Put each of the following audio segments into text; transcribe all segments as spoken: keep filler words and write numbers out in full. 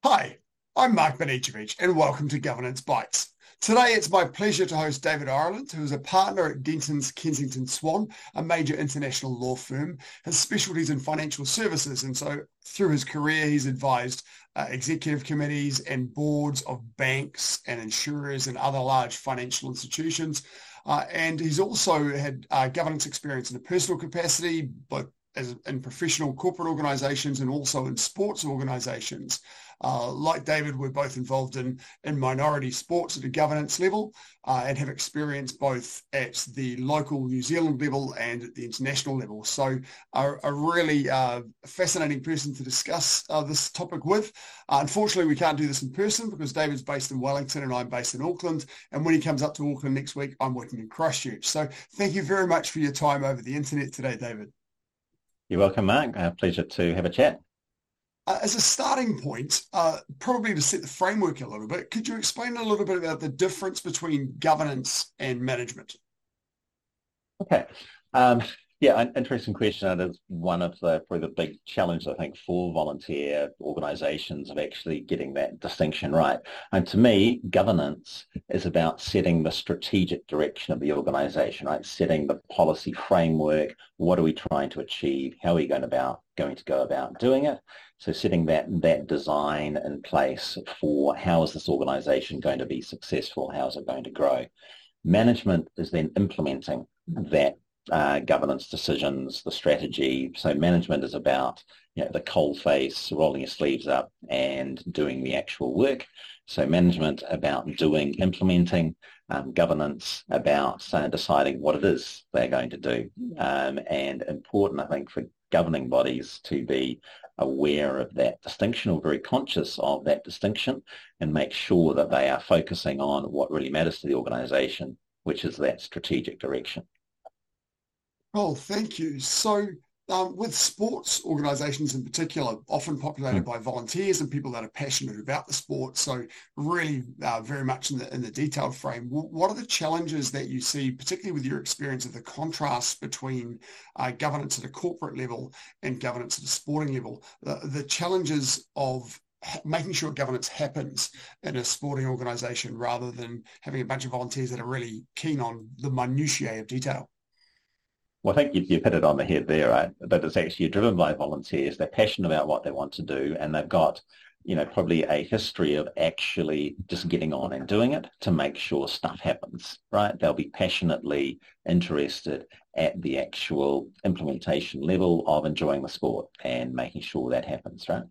Hi, I'm Mark Benicevic and welcome to Governance Bites. Today it's my pleasure to host David Ireland, who is a partner at Dentons Kensington Swan, a major international law firm. His specialties in financial services, and so through his career he's advised uh, executive committees and boards of banks and insurers and other large financial institutions. Uh, and he's also had uh, governance experience in a personal capacity, both as in professional corporate organizations and also in sports organizations. Uh, like David, we're both involved in, in minority sports at a governance level uh, and have experience both at the local New Zealand level and at the international level. So a, a really uh, fascinating person to discuss uh, this topic with. Uh, unfortunately, we can't do this in person because David's based in Wellington and I'm based in Auckland. And when he comes up to Auckland next week, I'm working in Christchurch. So thank you very much for your time over the internet today, David. You're welcome, Mark. A pleasure to have a chat. Uh, as a starting point, uh, probably to set the framework a little bit, could you explain a little bit about the difference between governance and management? Okay. Um, yeah, an interesting question. It is one of the probably the big challenges, I think, for volunteer organisations of actually getting that distinction right. And to me, governance is about setting the strategic direction of the organisation, right? Setting the policy framework. What are we trying to achieve? How are we going about going to go about doing it? So setting that that design in place for how is this organisation going to be successful? How is it going to grow? Management is then implementing that uh, governance decisions, the strategy. So management is about, you know, the cold face, rolling your sleeves up and doing the actual work. So management about doing, implementing, um, governance about uh, deciding what it is they're going to do. Um, and important, I think, for governing bodies to be aware of that distinction or very conscious of that distinction and make sure that they are focusing on what really matters to the organisation, which is that strategic direction. Oh, thank you. So um, with sports organisations in particular, often populated Mm. by volunteers and people that are passionate about the sport, so really uh, very much in the, in the detailed frame, what are the challenges that you see, particularly with your experience of the contrast between uh, governance at a corporate level and governance at a sporting level, the, the challenges of making sure governance happens in a sporting organisation rather than having a bunch of volunteers that are really keen on the minutiae of detail? Well, I think you've, you've hit it on the head there, right? That it's actually driven by volunteers. They're passionate about what they want to do, and they've got, you know, probably a history of actually just getting on and doing it to make sure stuff happens, right? They'll be passionately interested at the actual implementation level of enjoying the sport and making sure that happens, right?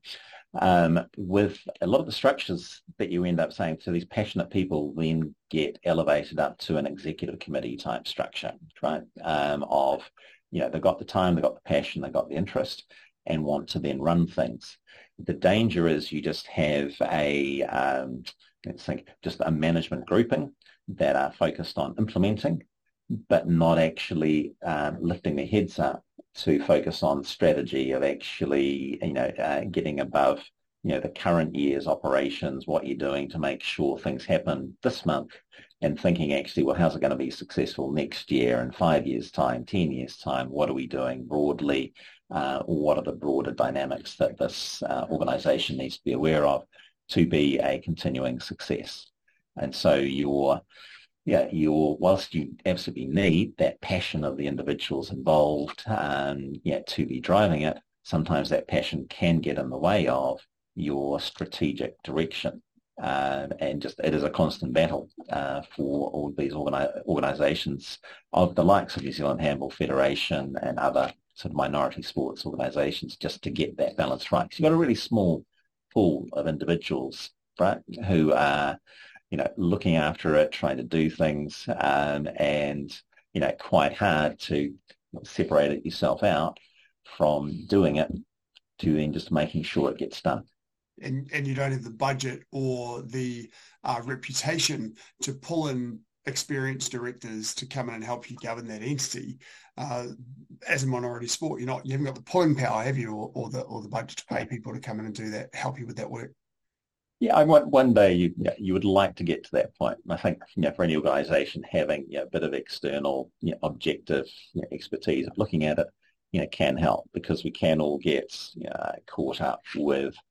Um, with a lot of the structures that you end up saying, so these passionate people then get elevated up to an executive committee type structure, right? Um, of, you know, they've got the time, they've got the passion, they've got the interest and want to then run things. The danger is you just have a, um, let's think, just a management grouping that are focused on implementing, but not actually um, lifting their heads up to focus on strategy of actually, you know, uh, getting above, you know, the current year's operations, what you're doing to make sure things happen this month, and thinking actually, well, how's it going to be successful next year and five years' time, ten years' time? What are we doing broadly? Uh, what are the broader dynamics that this uh, organisation needs to be aware of to be a continuing success? And so you're yeah, you're, whilst you absolutely need that passion of the individuals involved, um, yeah, to be driving it, sometimes that passion can get in the way of your strategic direction. Uh, and just it is a constant battle uh, for all these organi- organisations of the likes of New Zealand Handball Federation and other sort of minority sports organisations just to get that balance right. Because you've got a really small pool of individuals, right, who are, you know, looking after it, trying to do things, um, and, you know, quite hard to separate it yourself out from doing it to then just making sure it gets done. And, and you don't have the budget or the uh, reputation to pull in experienced directors to come in and help you govern that entity. Uh, as a minority sport, you're not, you haven't got the pulling power, have you, or, or the or the budget to pay people to come in and do that, help you with that work. Yeah, I want one day you yeah, you would like to get to that point. And I think, you know, for any organisation having, you know, a bit of external, you know, objective, you know, expertise of looking at it, you know, can help, because we can all get, you know, caught up with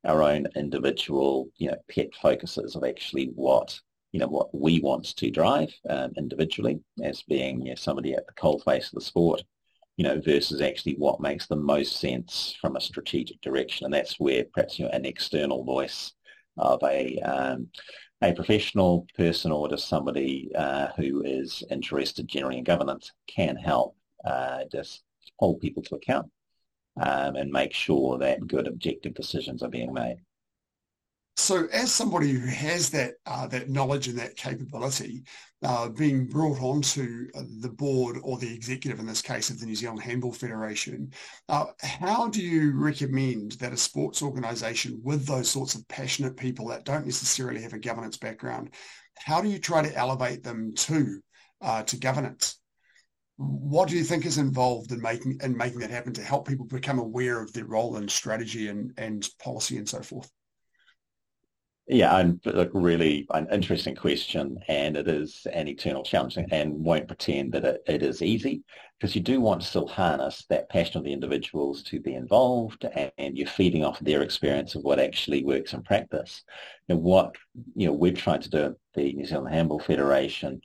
our own individual, you know, pet focuses of actually what, you know, what we want to drive um, individually as being, you know, somebody at the coalface of the sport, you know, versus actually what makes the most sense from a strategic direction. And that's where perhaps, you know, an external voice of a um, a professional person or just somebody uh, who is interested generally in governance can help uh, just hold people to account um, and make sure that good objective decisions are being made. So as somebody who has that uh, that knowledge and that capability, uh, being brought onto the board or the executive, in this case of the New Zealand Handball Federation, uh, how do you recommend that a sports organisation with those sorts of passionate people that don't necessarily have a governance background, how do you try to elevate them to uh, to governance? What do you think is involved in making in making that happen to help people become aware of their role in strategy and, and policy and so forth? Yeah, and look, really an interesting question, and it is an eternal challenge, and won't pretend that it, it is easy, because you do want to still harness that passion of the individuals to be involved, and, and you're feeding off their experience of what actually works in practice. And what you know we're trying to do at the New Zealand Handball Federation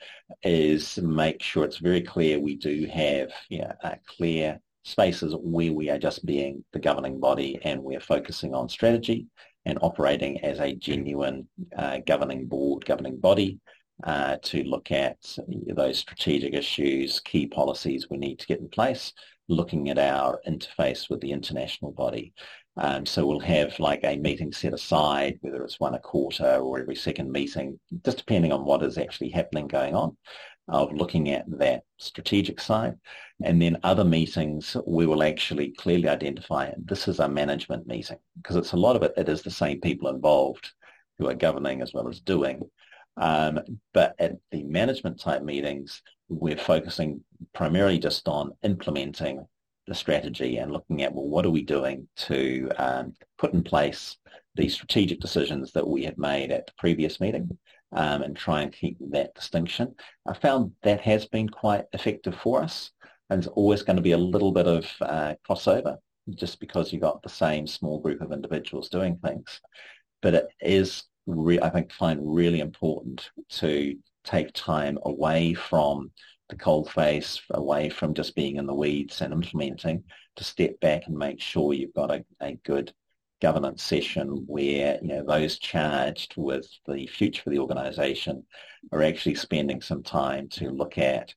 is make sure it's very clear we do have you know, uh, clear spaces where we are just being the governing body and we're focusing on strategy and operating as a genuine uh, governing board, governing body uh, to look at those strategic issues, key policies we need to get in place, looking at our interface with the international body. Um, so we'll have like a meeting set aside, whether it's one a quarter or every second meeting, just depending on what is actually happening going on, of looking at that strategic side. And then other meetings, we will actually clearly identify this is a management meeting, because it's a lot of it, it is the same people involved who are governing as well as doing. Um, but at the management type meetings, we're focusing primarily just on implementing the strategy and looking at, well, what are we doing to um, put in place the strategic decisions that we have made at the previous meeting, um, and try and keep that distinction. I found that has been quite effective for us, and it's always going to be a little bit of uh, crossover just because you've got the same small group of individuals doing things. But it is, re- I think, find really important to take time away from the cold face, away from just being in the weeds and implementing, to step back and make sure you've got a, a good governance session where you know those charged with the future for the organisation are actually spending some time to look at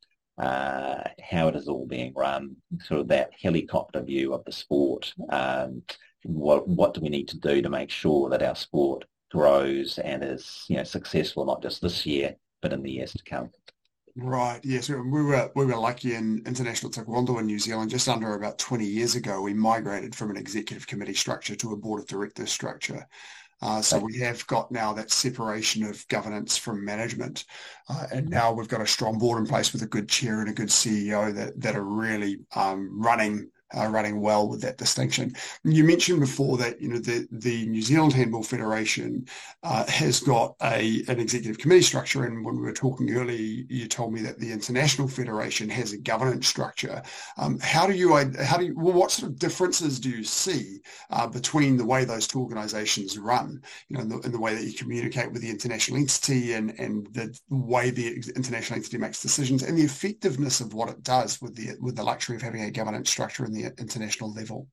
uh, how it is all being run, sort of that helicopter view of the sport. Um, what what do we need to do to make sure that our sport grows and is you know successful not just this year but in the years to come. Right. Yes, we were we were lucky in international taekwondo in New Zealand. Just under about twenty years ago, we migrated from an executive committee structure to a board of directors structure. Uh, so we have got now that separation of governance from management, uh, and now we've got a strong board in place with a good chair and a good C E O that that are really um, running. Uh, running well with that distinction. You mentioned before that you know the, the New Zealand Handball Federation uh, has got a an executive committee structure, and when we were talking earlier, you told me that the International Federation has a governance structure. Um, how do you how do you, well, what sort of differences do you see uh, between the way those two organisations run? You know, in the, in the way that you communicate with the international entity and and the way the international entity makes decisions, and the effectiveness of what it does with the with the luxury of having a governance structure in the international level.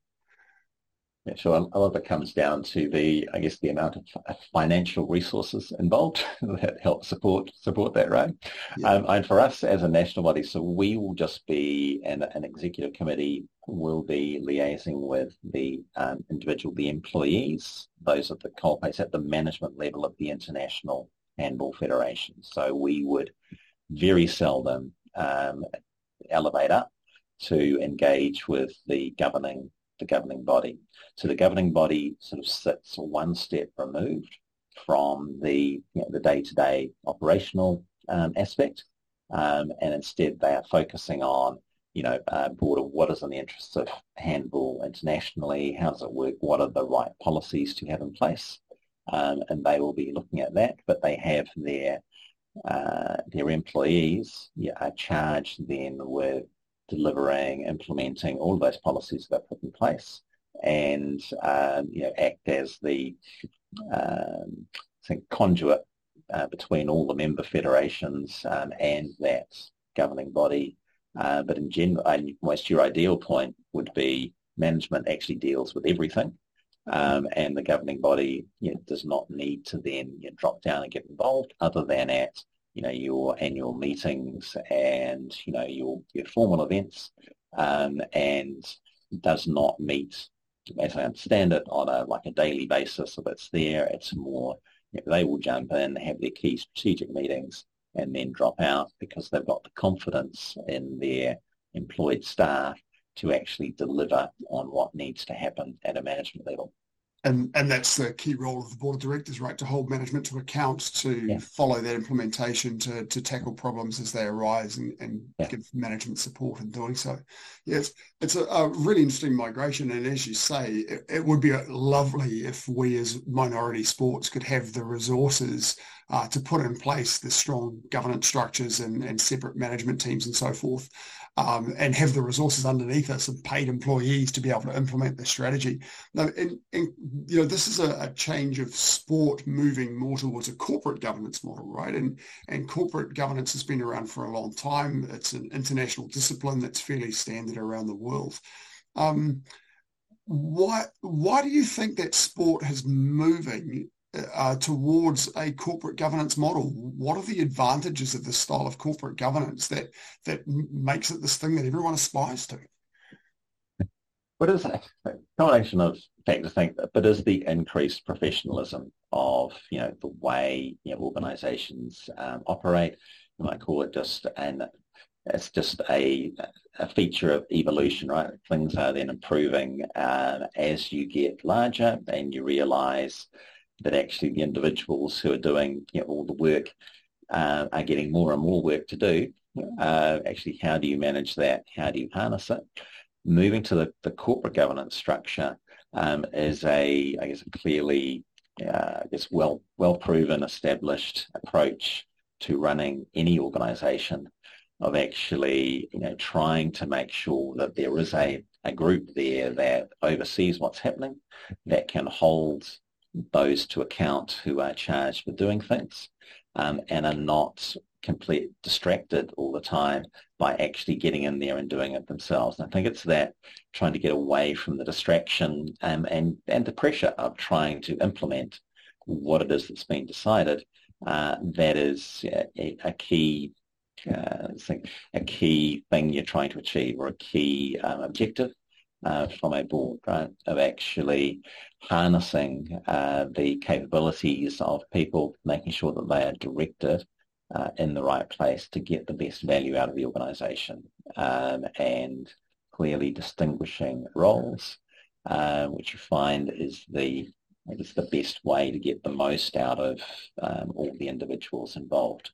Yeah, sure. A lot of it comes down to the, I guess, the amount of financial resources involved that help support support that, right? Yeah. Um, and for us as a national body, so we will just be, and an executive committee will be liaising with the um, individual, the employees, those at the coalface at the management level of the International Handball Federation. So we would very seldom um, elevate up to engage with the governing the governing body. So the governing body sort of sits one step removed from the you know, the day-to-day operational um, aspect, um, and instead they are focusing on you know uh, broader what is in the interests of handball internationally, how does it work, what are the right policies to have in place, um, and they will be looking at that. But they have their uh, their employees yeah, are charged then with delivering, implementing all of those policies that are put in place, and um, you know, act as the um, I think conduit uh, between all the member federations um, and that governing body. Uh, but in general, almost your ideal point would be management actually deals with everything, um, and the governing body, you know, does not need to then, you know, drop down and get involved, other than at, you know, your annual meetings and, you know, your your formal events, um, and does not meet, as I understand it, on a like a daily basis. If it's there, it's more, you know, they will jump in, have their key strategic meetings, and then drop out because they've got the confidence in their employed staff to actually deliver on what needs to happen at a management level. And and that's the key role of the board of directors, right? To hold management to account, to yeah. follow that implementation, to to tackle problems as they arise, and, and yeah. give management support in doing so. Yes, it's a, a really interesting migration. And as you say, it, it would be lovely if we as minority sports could have the resources uh, to put in place the strong governance structures and, and separate management teams and so forth. Um, and have the resources underneath us and paid employees to be able to implement the strategy. Now, and, and you know, this is a, a change of sport moving more towards a corporate governance model, right? And and corporate governance has been around for a long time. It's an international discipline that's fairly standard around the world. Um, why why do you think that sport is moving Uh, towards a corporate governance model? What are the advantages of this style of corporate governance that that makes it this thing that everyone aspires to? What is a combination of factors, I think, but is the increased professionalism of, you know, the way, you know, organisations um, operate. You might call it just an it's just a a feature of evolution, right? Things are then improving uh, as you get larger, and you realise that actually the individuals who are doing, you know, all the work uh, are getting more and more work to do. Uh, actually, how do you manage that? How do you harness it? Moving to the, the corporate governance structure um, is a, I guess, a clearly, uh, I guess, well, well proven, established approach to running any organisation, of actually, you know, trying to make sure that there is a, a group there that oversees what's happening, that can hold those to account who are charged with doing things, um, and are not completely distracted all the time by actually getting in there and doing it themselves. And I think it's that, trying to get away from the distraction um, and, and the pressure of trying to implement what it is that's been decided. Uh, that is a, a key uh, thing, a key thing you're trying to achieve, or a key um, objective Uh, from a board, right, of actually harnessing uh, the capabilities of people, making sure that they are directed uh, in the right place to get the best value out of the organisation, um, and clearly distinguishing roles, uh, which you find is the, I guess, the best way to get the most out of um, all the individuals involved.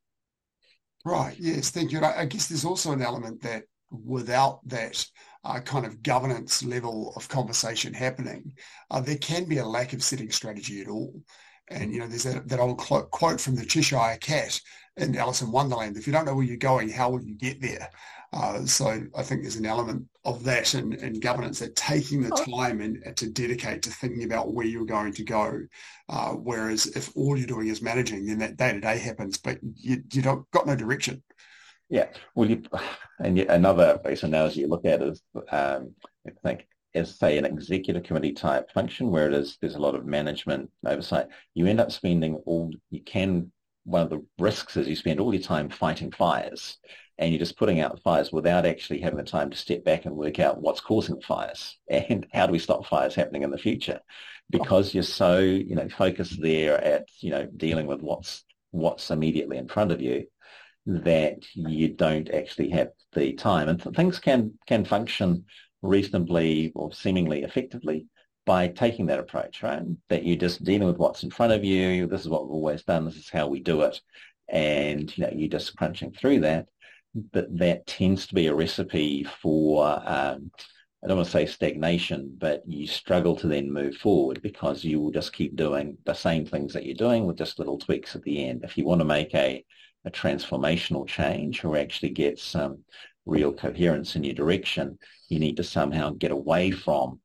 Right, yes, thank you. And I, I guess there's also an element that without that uh, kind of governance level of conversation happening, uh, there can be a lack of setting strategy at all. And, you know, there's that, that old quote from the Cheshire Cat in Alice in Wonderland: if you don't know where you're going, how will you get there? Uh, so I think there's an element of that in, in governance, that taking the time and, and to dedicate to thinking about where you're going to go. Uh, whereas if all you're doing is managing, then that day-to-day happens, but you, you don't got no direction. Yeah, well, you, and yet another base analogy you look at is, um, I think, as say an executive committee type function, where it is there's a lot of management oversight. You end up spending all you can. One of the risks is you spend all your time fighting fires, and you're just putting out fires without actually having the time to step back and work out what's causing the fires and how do we stop fires happening in the future, because you're so, you know, focused there at, you know, dealing with what's what's immediately in front of you, that you don't actually have the time. And th- things can can function reasonably or seemingly effectively by taking that approach, right? That you're just dealing with what's in front of you. This is what we've always done. This is how we do it. And, you know, you're just crunching through that. But that tends to be a recipe for, um, I don't want to say stagnation, but you struggle to then move forward, because you will just keep doing the same things that you're doing with just little tweaks at the end. If you want to make a a transformational change, or actually get some real coherence in your direction, you need to somehow get away from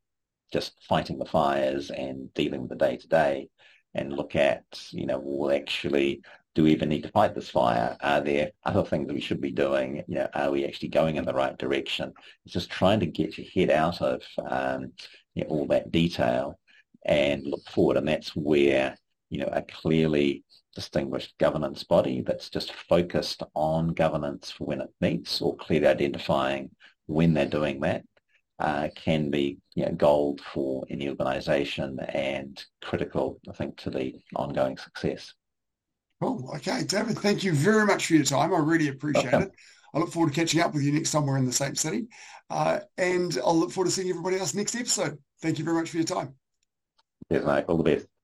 just fighting the fires and dealing with the day-to-day, and look at, you know, well, actually, do we even need to fight this fire? Are there other things that we should be doing? You know, are we actually going in the right direction? It's just trying to get your head out of um, you know, all that detail and look forward. And that's where, you know, a clearly distinguished governance body that's just focused on governance for when it meets, or clearly identifying when they're doing that, uh, can be, you know, gold for any organisation and critical, I think, to the ongoing success. Cool. Okay, David, thank you very much for your time. I really appreciate Welcome. it. I look forward to catching up with you next time we're in the same city. Uh, and I'll look forward to seeing everybody else next episode. Thank you very much for your time. Yes, mate. All the best.